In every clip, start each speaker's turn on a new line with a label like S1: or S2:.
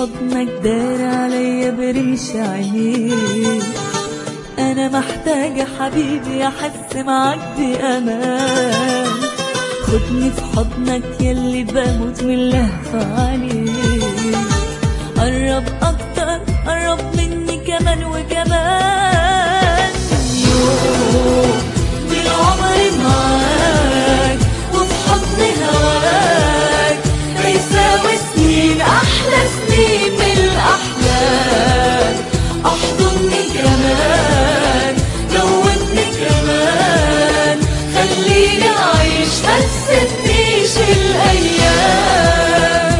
S1: حضنك دار عليا برمش عينيك. أنا محتاجة حبيبي أحس معاك بأمان. خدني في حضنك يلي بموت من اللهفة عليك. قرب أكتر قرب مني كمان وكمان. يوم من عمري معاك وفي حضن هواك بيساوي سنين، أحلى سنين من الأحلام. أحضني كمان جودني كمان، خليني أعيش متسيبنيش الأيام.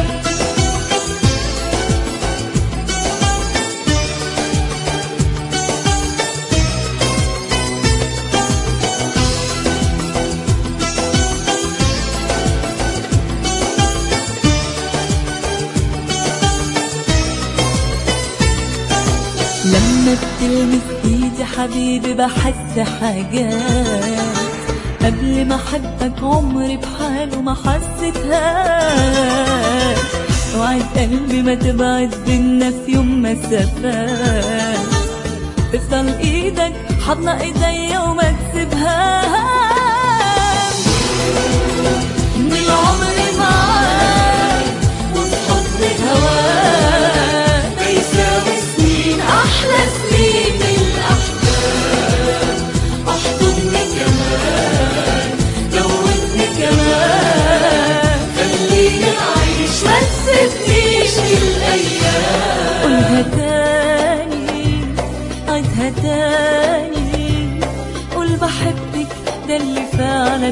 S1: لما بتلمس ايدي حبيبي بحس حاجات قبل ما احبك عمري بحاله ما حسيتهاش. وعد قلبي ما تبعد بينا في يوم مسافات، تفضل ايدك حضنة ايديا وما تسيبهاش. من عمري معاك وفي حضن هواك بيساوي سنين، أحلى سنين من الأحلام. أحضني كمان جودني كمان، خليني أعيش متسيبنيش الأيام. قولها تاني عيدها تاني، قول بحبك ده اللي فعلا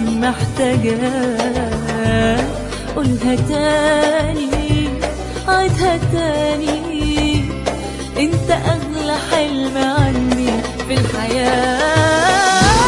S1: محتاجاه. قولها تاني عيدها تاني، انت اغلى حلم عندي في الحياة.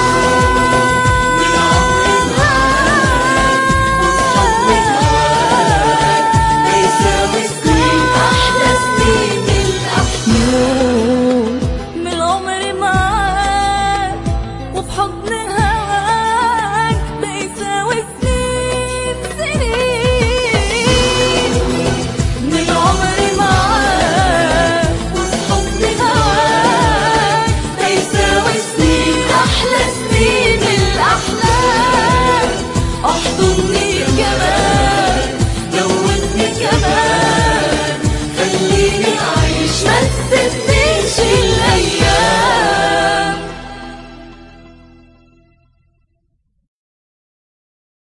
S1: أحضني كمان جودني كمان، خليني